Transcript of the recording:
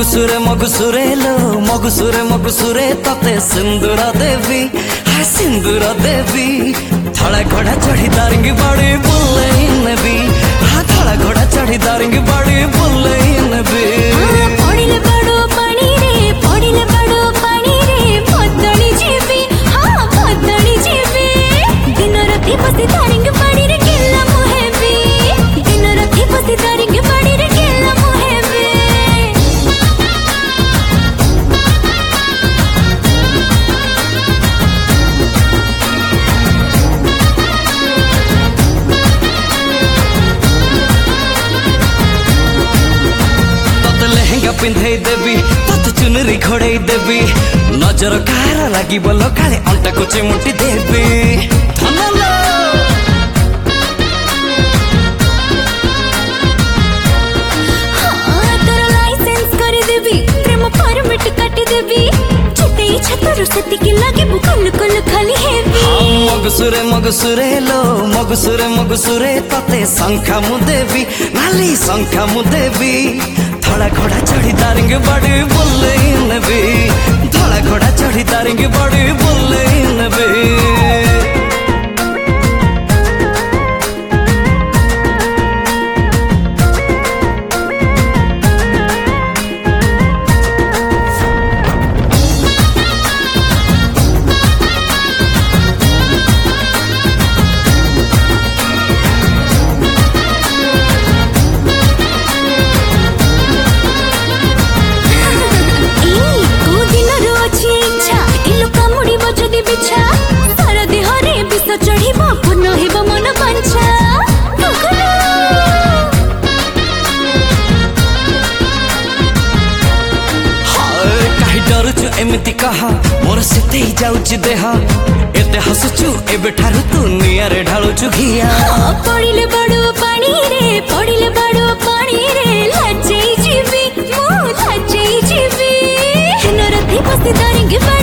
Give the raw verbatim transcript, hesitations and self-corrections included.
मगुसुरे मगुसुरे लो मगुसुरे मगुसुरे तते सिंदूर देवी हाँ सिंदूर देवी थड़ा घोड़ा चढ़ी दारिंगी बाड़ी बुल्ले नबी हाँ थड़ा घोड़ा चढ़ी दारिंगी बाड़ी बुल्ले नबी पड़िले बड़ो पानी रे पड़िले बड़ो पानी रे भदड़ी जीवी हाँ भदड़ी जीवी दिन राति बसी दारिंगी बाड़ी रे केला मुहेबी दिन राति बसी दारिंगी बाड़ी रे केला मुहेबी पिंधे देवी तत चुनरी घोड़े देवी नजर कार लगी बोलो काले अंटा को चिमुटी देवी धनलो हाँ तोर लाइसेंस कर देवी प्रेम परमिट काट देवी जिते इच्छा तोर सती के लागे बुकुल कुल खाली हेवी मगुसुरे मगुसुरे लो मगुसुरे मगुसुरे तते शंखा मु देवी नाली शंखा मु देवी धड़ा घोड़ा चढ़ी दारिंग बड़ी बुल्ले नबी धड़ा घोड़ा चढ़ी दारिंग बड़ी बुल्ले नबी एमती कहा मोर सेते ही जाउची देह एते हसुचु एबे ठारु तू नियारे ढालुचु घिया पड़िले बड़ो पानी रे पड़िले बड़ो पानी रे लाजई जीवी मो लाजई जीवी दिन राति बसी दारिंगे